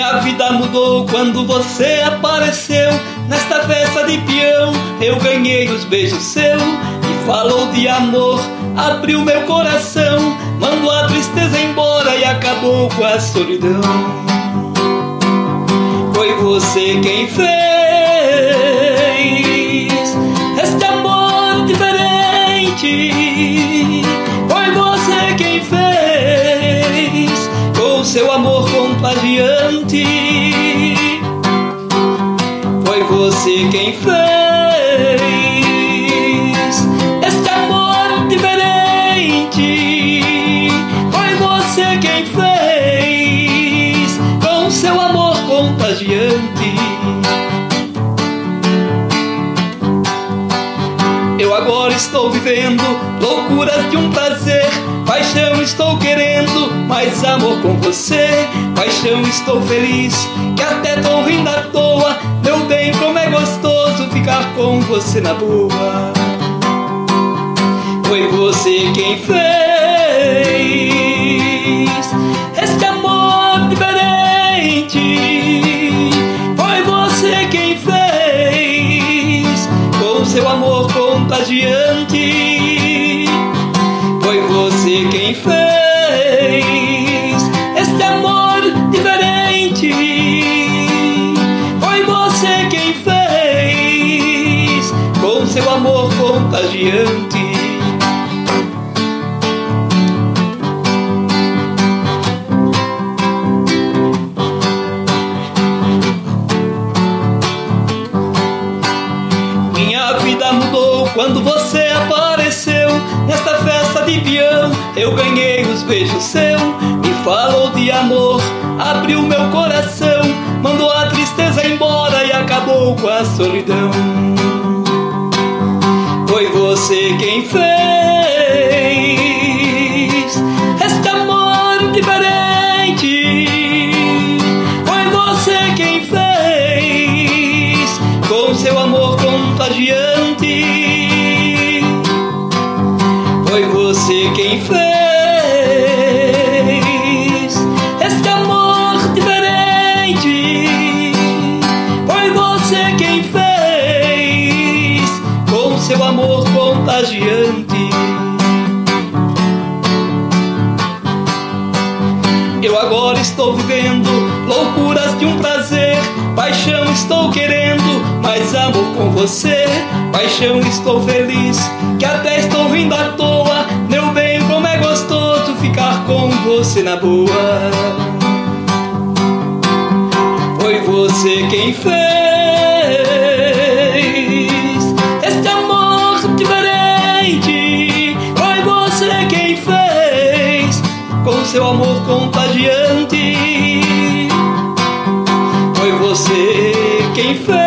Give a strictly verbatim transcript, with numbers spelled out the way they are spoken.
Minha vida mudou quando você apareceu. Nesta festa de peão eu ganhei os beijos seu. E falou de amor, abriu meu coração, mandou a tristeza embora e acabou com a solidão. Foi você quem fez este amor diferente. Foi você quem fez com seu amor contagiante. Foi você quem fez este amor diferente. Foi você quem fez com seu amor contagiante. Eu agora estou vivendo loucuras de um prazer. Paixão estou querendo, mais amor com você. Paixão estou feliz, que até tô rindo à toa. Meu bem, como é gostoso ficar com você na boa. Foi você quem fez este amor diferente. Foi você quem fez com seu amor contagiante. Foi você quem fez este amor diferente. Foi você quem fez com seu amor contagiante. Minha vida mudou quando você apareceu. Nesta festa de peão eu ganhei os beijos seu. Me falou de amor, abriu meu coração, mandou a tristeza embora e acabou com a solidão. Foi você quem fez este amor diferente. Foi você quem fez com seu amor contagiante. Foi você quem fez este amor diferente. Foi você quem fez com seu amor contagiante. Eu agora estou vivendo loucuras de um prazer. Paixão estou querendo, mais amor com você. Paixão estou feliz, que até estou rindo à toa. Meu bem, como é gostoso ficar com você na boa. Foi você quem fez este amor diferente. Foi você quem fez com seu amor contagiante. Foi você quem fez